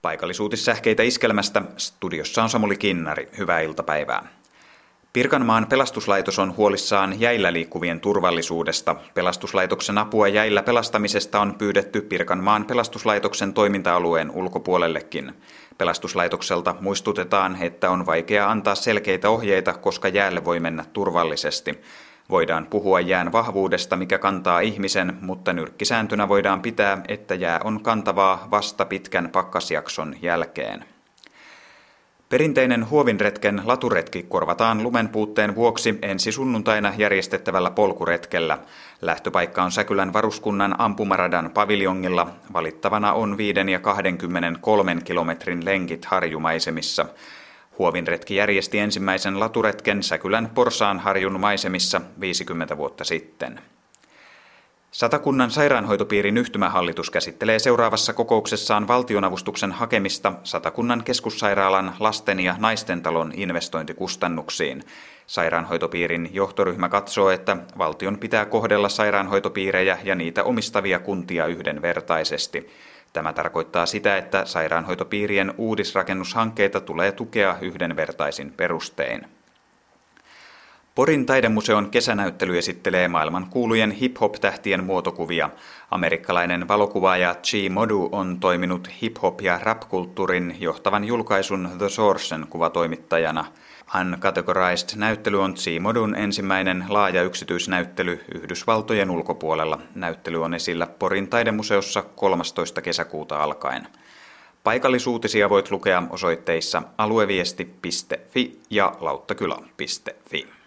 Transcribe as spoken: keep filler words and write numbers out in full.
Paikallisuutissähkeitä Iskelmästä. Studiossa on Samuli Kinnari. Hyvää iltapäivää. Pirkanmaan pelastuslaitos on huolissaan jäillä liikkuvien turvallisuudesta. Pelastuslaitoksen apua jäillä pelastamisesta on pyydetty Pirkanmaan pelastuslaitoksen toiminta-alueen ulkopuolellekin. Pelastuslaitokselta muistutetaan, että on vaikea antaa selkeitä ohjeita, koska jäälle voi mennä turvallisesti. Voidaan puhua jään vahvuudesta, mikä kantaa ihmisen, mutta nyrkkisääntönä voidaan pitää, että jää on kantavaa vasta pitkän pakkasjakson jälkeen. Perinteinen huovinretken laturetki korvataan lumen puutteen vuoksi ensi sunnuntaina järjestettävällä polkuretkellä. Lähtöpaikka on Säkylän varuskunnan ampumaradan paviljongilla. Valittavana on viiden ja kaksikymmentäkolme kilometrin lenkit harjumaisemissa. Huovinretki järjesti ensimmäisen laturetken Säkylän Porsaanharjun maisemissa viisikymmentä vuotta sitten. Satakunnan sairaanhoitopiirin yhtymähallitus käsittelee seuraavassa kokouksessaan valtionavustuksen hakemista Satakunnan keskussairaalan lasten- ja naistentalon investointikustannuksiin. Sairaanhoitopiirin johtoryhmä katsoo, että valtion pitää kohdella sairaanhoitopiirejä ja niitä omistavia kuntia yhdenvertaisesti. Tämä tarkoittaa sitä, että sairaanhoitopiirien uudisrakennushankkeita tulee tukea yhdenvertaisin perustein. Porin taidemuseon kesänäyttely esittelee maailman kuulujen hip-hop-tähtien muotokuvia. Amerikkalainen valokuvaaja Chi Modu on toiminut hip-hop- ja rap-kulttuurin johtavan julkaisun The Sourcen kuvatoimittajana. Uncategorized-näyttely on Chi Modun ensimmäinen laaja yksityisnäyttely Yhdysvaltojen ulkopuolella. Näyttely on esillä Porin taidemuseossa kolmastoista kesäkuuta alkaen. Paikallisuutisia voit lukea osoitteissa alueviesti piste fi ja lauttakylä piste fi.